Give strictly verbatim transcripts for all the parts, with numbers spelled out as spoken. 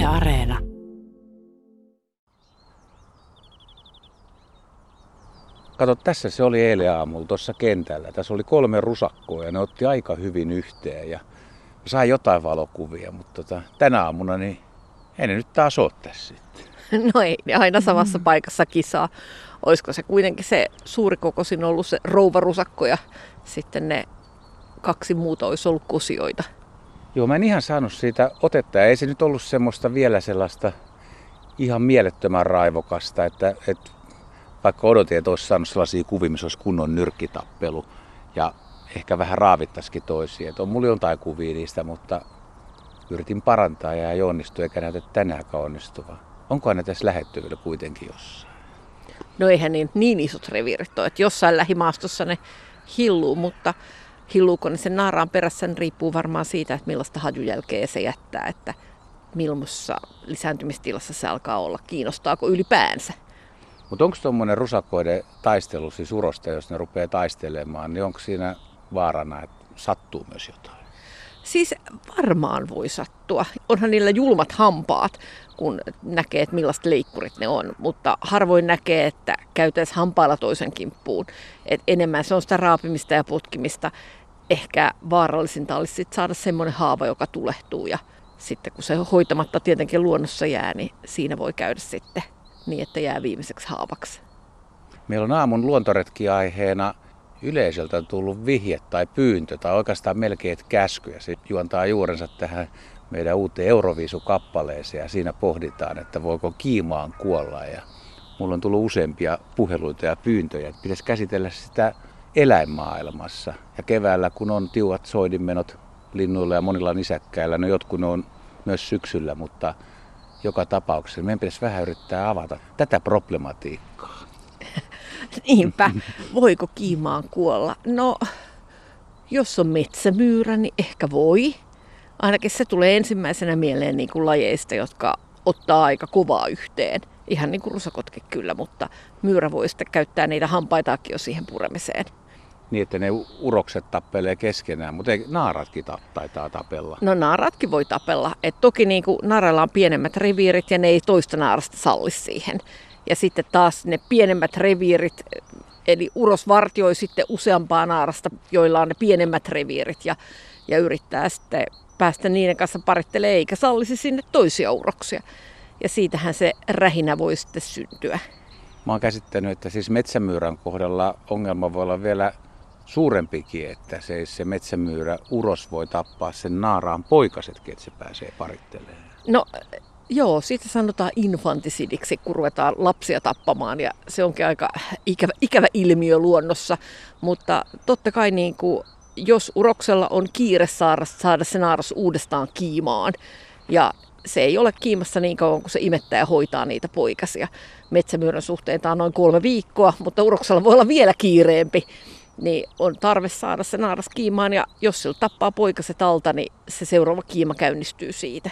Areena. Kato, tässä se oli eilen aamulla tuossa kentällä. Tässä oli kolme rusakkoa ja ne otti aika hyvin yhteen ja sai jotain valokuvia, mutta tota, tänä aamuna niin ei ne nyt taas ole tässä sitten. No ei, ne aina samassa mm. paikassa kisaa. Olisiko se kuitenkin se suurikokoisin ollut se rouvarusakko ja sitten ne kaksi muuta olisi ollut kusioita? Joo, mä en ihan saanut siitä otetta. Ei se nyt ollut semmoista vielä sellaista ihan mielettömän raivokasta, että, että vaikka odotin, että olisi saanut sellaisia kuvia, missä olisi kunnon nyrkkitappelu ja ehkä vähän raavittaisikin toisia. Että on mulla jotain kuvia niistä, mutta yritin parantaa ja ei onnistu eikä näytä tänäänkään onnistuvaa. Onkohan ne tässä lähettyvillä kuitenkin jossain? No eihän niin, niin isot reviirit ole, että jossain lähimaastossa ne hilluu, mutta hilluuko ne sen naaraan perässä, niin riippuu varmaan siitä, että millaista hajujälkeä se jättää, että milloissa lisääntymistilassa se alkaa olla, kiinnostaako ylipäänsä. Mutta onko tuommoinen rusakkoiden taistelu siis urosta, jos ne rupeaa taistelemaan, niin onko siinä vaarana, että sattuu myös jotain? Siis varmaan voi sattua. Onhan niillä julmat hampaat, kun näkee, että millaiset leikkurit ne on, mutta harvoin näkee, että käytäisiin hampailla toisen kimppuun. Et enemmän se on sitä raapimista ja potkimista. Ehkä vaarallisinta olisi sit saada semmoinen haava, joka tulehtuu ja sitten kun se hoitamatta tietenkin luonnossa jää, niin siinä voi käydä sitten niin, että jää viimeiseksi haavaksi. Meillä on aamun luontoretki-aiheena yleisöltä tullut vihje tai pyyntö tai oikeastaan melkein käsky. Ja se juontaa juurensa tähän meidän uuteen Euroviisu-kappaleeseen ja siinä pohditaan, että voiko kiimaan kuolla. Ja mulla on tullut useampia puheluita ja pyyntöjä, että pitäisi käsitellä sitä eläinmaailmassa. Ja keväällä, kun on tiuhat soidinmenot linnuilla ja monilla nisäkkäillä, no jotkut ne on myös syksyllä, mutta joka tapauksessa meidän pitäisi vähän yrittää avata tätä problematiikkaa. Niinpä, voiko kiimaan kuolla? No, jos on metsämyyrä, niin ehkä voi. Ainakin se tulee ensimmäisenä mieleen niin kuin lajeista, jotka ottaa aika kovaa yhteen. Ihan niin kuin rusakotkin kyllä, mutta myyrä voi sitten käyttää niitä hampaitaakin jo siihen puremiseen. Niin, että ne urokset tappelee keskenään, mutta ei naaratkin ta- taitaa tapella. No naaratkin voi tapella. Et toki niin kuin naaralla on pienemmät reviirit ja ne ei toista naarasta salli siihen. Ja sitten taas ne pienemmät reviirit, eli uros vartioi sitten useampaa naarasta, joilla on ne pienemmät reviirit ja, ja yrittää sitten päästä niiden kanssa parittelemaan eikä sallisi sinne toisia uroksia. Ja siitähän se rähinä voi sitten syntyä. Mä oon käsittänyt, että siis metsämyyrän kohdalla ongelma voi olla vielä suurempikin, että se, se metsämyyrä uros voi tappaa sen naaraan poikasetkin, että se pääsee parittelemaan. No joo, siitä sanotaan infantisidiksi, kun ruvetaan lapsia tappamaan ja se onkin aika ikävä, ikävä ilmiö luonnossa. Mutta totta kai niin kuin, jos uroksella on kiire saada, saada se naaras uudestaan kiimaan ja se ei ole kiimassa niin kauan, kun se imettää ja hoitaa niitä poikasia. Metsämyyrän suhteen tämä on noin kolme viikkoa, mutta uroksella voi olla vielä kiireempi. Niin on tarve saada se naaras kiimaan ja jos sillä tappaa poikaset alta, niin se seuraava kiima käynnistyy siitä.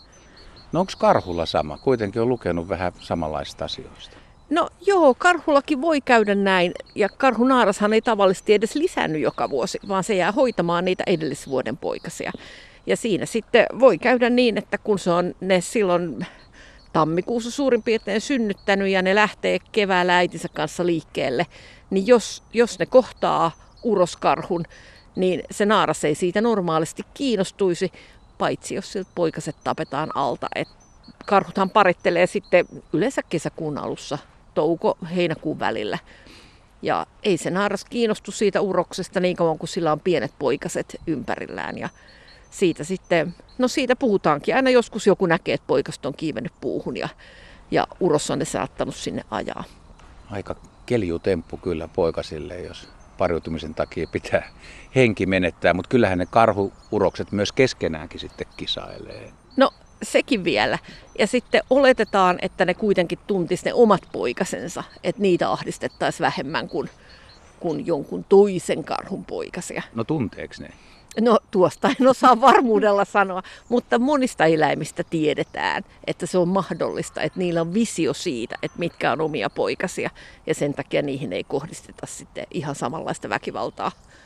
No onko karhulla sama? Kuitenkin on lukenut vähän samanlaisista asioista. No joo, karhullakin voi käydä näin ja karhunaarashan ei tavallisesti edes lisännyt joka vuosi, vaan se jää hoitamaan niitä edellisvuoden poikasia. Ja siinä sitten voi käydä niin, että kun se on ne silloin tammikuussa suurin piirtein synnyttänyt ja ne lähtee keväällä äitinsä kanssa liikkeelle, niin jos, jos ne kohtaa uroskarhun, niin se naaras ei siitä normaalisti kiinnostuisi, paitsi jos siltä poikaset tapetaan alta. Et karhuthan parittelee sitten yleensä kesäkuun alussa, touko-heinäkuun välillä. Ja ei se naaras kiinnostu siitä uroksesta niin kauan kuin sillä on pienet poikaset ympärillään. Ja siitä sitten, no siitä puhutaankin. Aina joskus joku näkee, että poikaset on kiivennyt puuhun ja, ja uros on ne saattanut sinne ajaa. Aika keljutemppu kyllä poikasille, jos pariutumisen takia pitää henki menettää, mutta kyllähän ne karhuurokset myös keskenäänkin sitten kisailee. No sekin vielä. Ja sitten oletetaan, että ne kuitenkin tuntisi ne omat poikasensa, että niitä ahdistettaisiin vähemmän kuin, kuin jonkun toisen karhun poikasia. No tunteeko ne? No tuosta en osaa varmuudella sanoa, mutta monista eläimistä tiedetään, että se on mahdollista, että niillä on visio siitä, että mitkä on omia poikasia ja sen takia niihin ei kohdisteta sitten ihan samanlaista väkivaltaa.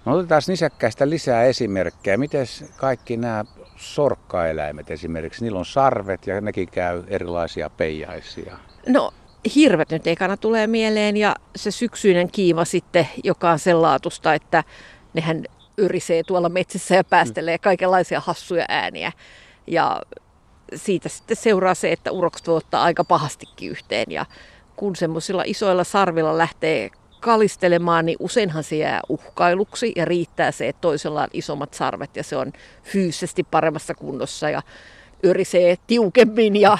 No otetaan nisäkkäistä lisää esimerkkejä. Miten kaikki nämä sorkkaeläimet esimerkiksi, niillä on sarvet ja nekin käy erilaisia peijaisia? No hirvet nyt ekana tulee mieleen ja se syksyinen kiima sitten, joka on sen laatusta, että nehän yrisee tuolla metsissä ja päästelee kaikenlaisia hassuja ääniä. Ja siitä sitten seuraa se, että urokset voi ottaa aika pahastikin yhteen. Ja kun semmoisilla isoilla sarvilla lähtee kalistelemaan, niin useinhan se jää uhkailuksi ja riittää se, että toisella on isommat sarvet ja se on fyysisesti paremmassa kunnossa ja yrisee tiukemmin ja,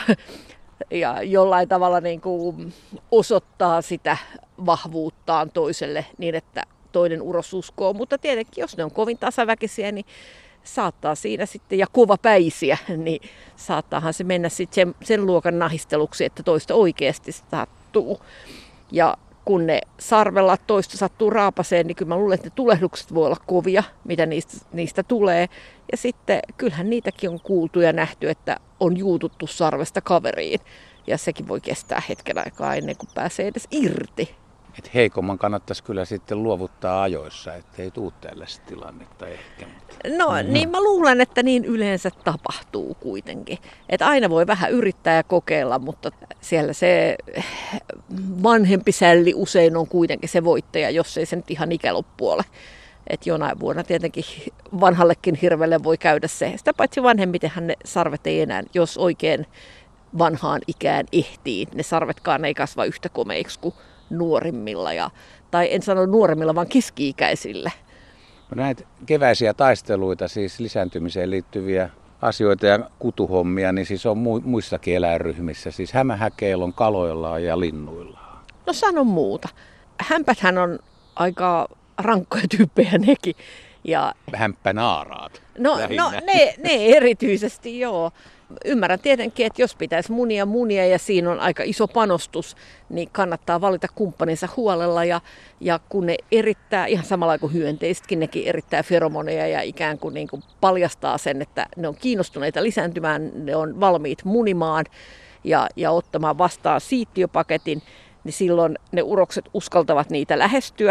ja jollain tavalla niin kuin osoittaa sitä vahvuuttaan toiselle niin, että toinen uros uskoo. Mutta tietenkin, jos ne on kovin tasaväkisiä, niin saattaa siinä sitten, ja kovapäisiä, niin saattaahan se mennä sitten sen, sen luokan nahisteluksi, että toista oikeasti sattuu. Ja kun ne sarvella toista sattuu raapaseen, niin kyllä mä luulen, että ne tulehdukset voi olla kovia, mitä niistä, niistä tulee. Ja sitten kyllähän niitäkin on kuultu ja nähty, että on juututtu sarvesta kaveriin. Ja sekin voi kestää hetken aikaa ennen kuin pääsee edes irti. Et heikomman kannattaisi kyllä sitten luovuttaa ajoissa, ettei tule tällaista tilannetta ehkä. No mm-hmm. niin mä luulen, että niin yleensä tapahtuu kuitenkin. Että aina voi vähän yrittää ja kokeilla, mutta siellä se vanhempi sälli usein on kuitenkin se voittaja, jos ei se nyt ihan ikäloppu ole. Että jonain vuonna tietenkin vanhallekin hirvelle voi käydä se. Sitä paitsi vanhemmitenhan ne sarvet ei enää, jos oikein vanhaan ikään ehtii. Ne sarvetkaan ei kasva yhtä komeiksi kuin nuorimmilla, ja, tai en sano nuorimmilla, vaan keski-ikäisillä. No näitä keväisiä taisteluita, siis lisääntymiseen liittyviä asioita ja kutuhommia, niin siis on muissakin eläinryhmissä, siis hämähäkeillä on kaloillaan ja linnuillaan. No sano muuta. Hämpäthän on aika rankkoja tyyppejä nekin. Ja hämppänaaraat. No, no ne, ne erityisesti joo. Ymmärrän tietenkin, että jos pitäisi munia munia ja siinä on aika iso panostus, niin kannattaa valita kumppaninsa huolella. Ja, ja kun ne erittää, ihan samalla kuin hyönteisetkin, nekin erittää feromoneja ja ikään kuin, niin kuin paljastaa sen, että ne on kiinnostuneita lisääntymään, ne on valmiit munimaan ja, ja ottamaan vastaan siittiöpaketin, niin silloin ne urokset uskaltavat niitä lähestyä.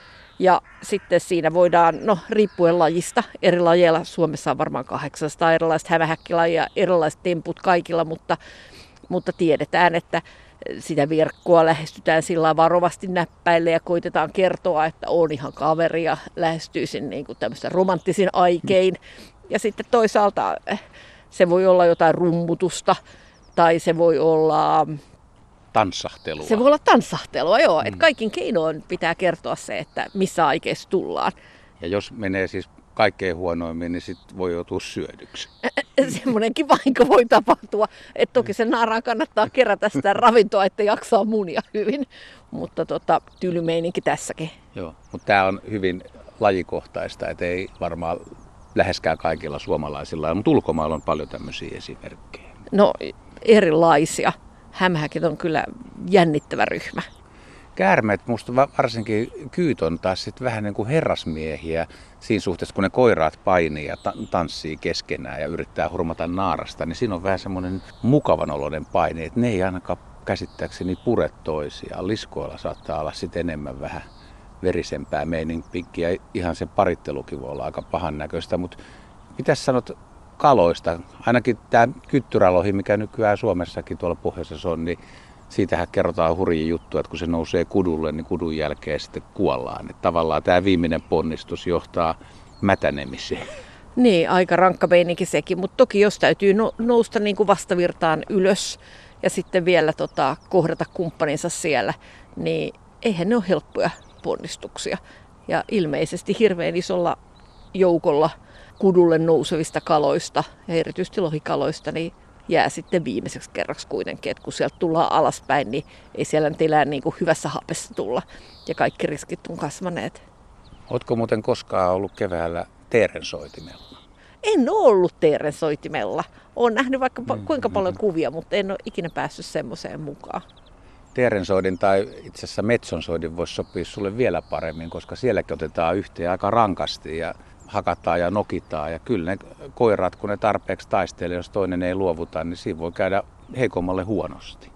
Ja sitten siinä voidaan, no riippuen lajista, eri lajeilla, Suomessa on varmaan kahdeksansataa erilaista hämähäkkilajia, erilaiset temput kaikilla, mutta, mutta tiedetään, että sitä verkkoa lähestytään sillä varovasti näppäille ja koitetaan kertoa, että on ihan kaveri ja lähestyisin niin kuin tämmöistä romanttisin aikein. Ja sitten toisaalta se voi olla jotain rummutusta tai se voi olla tanssahtelua. Se voi olla tanssahtelua, joo. Mm. Että kaikin keinoin pitää kertoa se, että missä aikeissa tullaan. Ja jos menee siis kaikkein huonoimmin, niin sitten voi joutua syödyksi. Semmoinenkin vahinko voi tapahtua. Että toki sen naaraan kannattaa kerätä sitä ravintoa, että jaksaa munia hyvin. Mutta tota, tylymeininki tässäkin. Joo, mutta tämä on hyvin lajikohtaista, että ei varmaan läheskään kaikilla suomalaisilla, mutta ulkomailla on paljon tämmöisiä esimerkkejä. No erilaisia. Hämähäkit on kyllä jännittävä ryhmä. Käärmeet, musta varsinkin kyyt on taas sit vähän niin kuin herrasmiehiä siinä suhteessa, kun ne koiraat painii ja tanssii keskenään ja yrittää hurmata naarasta, niin siinä on vähän semmoinen mukavan oloinen paine, että ne ei ainakaan käsittääkseni pure toisiaan. Liskoilla saattaa olla sitten enemmän vähän verisempää meininkiä ja ihan se parittelukin voi olla aika pahan näköistä, mutta mitäs sanot kaloista? Ainakin tämä kyttyralohi, mikä nykyään Suomessakin tuolla pohjoisessa on, niin siitähän kerrotaan hurjia juttuja, että kun se nousee kudulle, niin kudun jälkeen sitten kuollaan. Että tavallaan tämä viimeinen ponnistus johtaa mätänemiseen. Niin, aika rankka meininki sekin, mutta toki jos täytyy nousta niin kuin vastavirtaan ylös ja sitten vielä tota, kohdata kumppaninsa siellä, niin eihän ne ole helppoja ponnistuksia. Ja ilmeisesti hirveän isolla joukolla kudulle nousevista kaloista ja erityisesti lohikaloista niin jää sitten viimeiseksi kerraksi kuitenkin, että kun sieltä tullaan alaspäin, niin ei siellä nyt elää niin kuin hyvässä hapessa tulla ja kaikki riskit on kasvaneet. Ootko muuten koskaan ollut keväällä teerensoitimella? En ole ollut teerensoitimella. Olen nähnyt vaikka mm-hmm. kuinka paljon kuvia, mutta en ole ikinä päässyt semmoiseen mukaan. Teerensoidin tai itse asiassa metsonsoidin voisi sopia sulle vielä paremmin, koska sielläkin otetaan yhteen aika rankasti ja hakataan ja nokitaan. Ja kyllä ne koirat, kun ne tarpeeksi taistelee, jos toinen ei luovuta, niin siinä voi käydä heikommalle huonosti.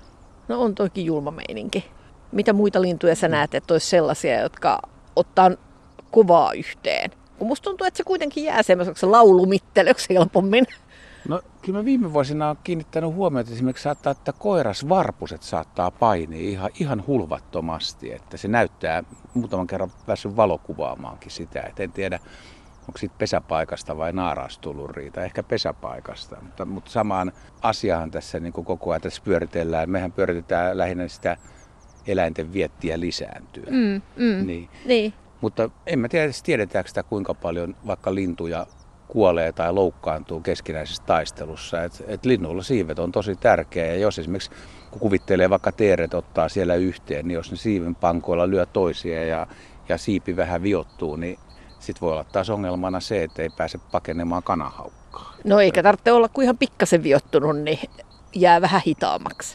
No on toikin julma meininki. Mitä muita lintuja sä näet, että olisi sellaisia, jotka ottaa kovaa yhteen. Kun musta tuntuu, että se kuitenkin jää semmoiseksi laulumittelyksi helpommin. No kyllä mä viime vuosina olen kiinnittänyt huomiota, että esimerkiksi saattaa, että koirasvarpuset saattaa painia ihan, ihan hulvattomasti. Että se näyttää, muutaman kerran päässyt valokuvaamaankin sitä, että en tiedä onko siitä pesäpaikasta vai naaraasta tullut riita, ehkä pesäpaikasta. Mutta, mutta samaan asiaan tässä niin kuin koko ajan tässä pyöritellään. Mehän pyöritetään lähinnä sitä eläinten viettiä lisääntyä. Mm, mm, niin. niin. Mutta en mä tiedä, tiedetäänkö sitä kuinka paljon vaikka lintuja kuolee tai loukkaantuu keskinäisessä taistelussa. Et, et linnuilla siivet on tosi tärkeä ja jos esimerkiksi kun kuvittelee vaikka teeret ottaa siellä yhteen, niin jos ne siiven pankoilla lyö toisia ja, ja siipi vähän viottuu, niin sitten voi olla taas ongelmana se, että ei pääse pakenemaan kanahaukkaa. No eikä tarvitse olla kuin ihan pikkasen viottunut, niin jää vähän hitaammaksi.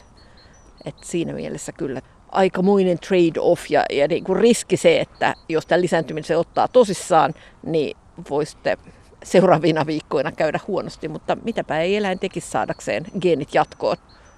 Et siinä mielessä kyllä aikamoinen trade-off ja, ja niin kuin riski se, että jos tämä lisääntyminen se ottaa tosissaan, niin voi sitten seuraavina viikkoina käydä huonosti, mutta mitäpä ei eläin tekisi saadakseen geenit jatkoon.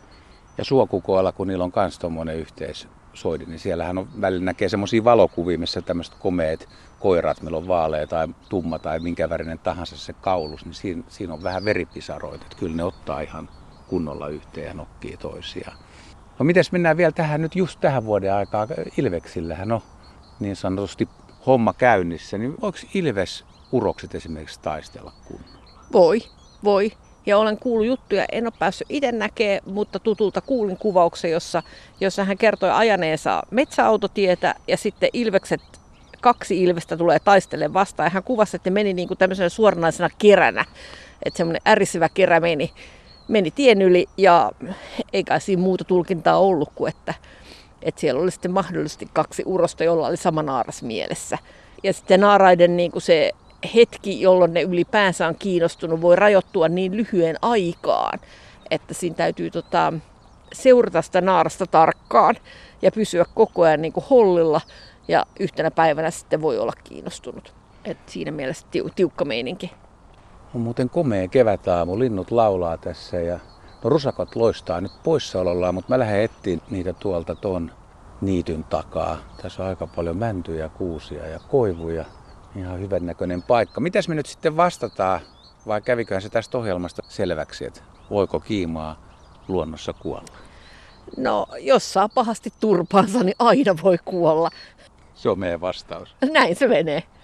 Ja suokukoilla, kun niillä on myös tuommoinen yhteissoidi, niin siellähän on välillä näkee semmoisia valokuvia, missä tämmöiset komeet koirat, meillä on vaalea tai tumma tai minkä värinen tahansa se kaulus, niin siinä, siinä on vähän veripisaroita, että kyllä ne ottaa ihan kunnolla yhteen ja nokkii toisiaan. No mites mennään vielä tähän nyt just tähän vuoden aikaa, ilveksillähän on niin sanotusti homma käynnissä, niin voiko ilvesurokset esimerkiksi taistella kunnolla? Voi, voi. Ja olen kuullut juttuja, en ole päässyt itse näkemään, mutta tutulta kuulin kuvauksen, jossa, jossa hän kertoi ajaneensa metsäautotietä ja sitten ilvekset, kaksi ilvestä tulee taistelemaan vastaan. Ja hän kuvasi, että meni niin kuin tämmöisenä suoranaisena keränä, että semmoinen ärisevä kerä meni, meni tien yli ja eikä siinä muuta tulkintaa ollut kuin, että, että siellä oli sitten mahdollisesti kaksi urosta, jolla oli sama naaras mielessä. Ja sitten naaraiden niin kuin se hetki, jolloin ne ylipäänsä on kiinnostunut, voi rajoittua niin lyhyen aikaan, että siinä täytyy tota, seurata sitä naarasta tarkkaan ja pysyä koko ajan niin kuin hollilla ja yhtenä päivänä sitten voi olla kiinnostunut. Et siinä mielessä tiu, tiukka meininki. On muuten komea kevätaamu, linnut laulaa tässä ja no rusakot loistaa nyt poissaolollaan, mutta mä lähden etsiä niitä tuolta ton niityn takaa. Tässä on aika paljon mäntyjä, kuusia ja koivuja. Ihan hyvän näköinen paikka. Mitäs me nyt sitten vastataan, vai käviköhän se tästä ohjelmasta selväksi, että voiko kiimaa luonnossa kuolla? No, jos saa pahasti turpaansa, niin aina voi kuolla. Se on meidän vastaus. Näin se menee.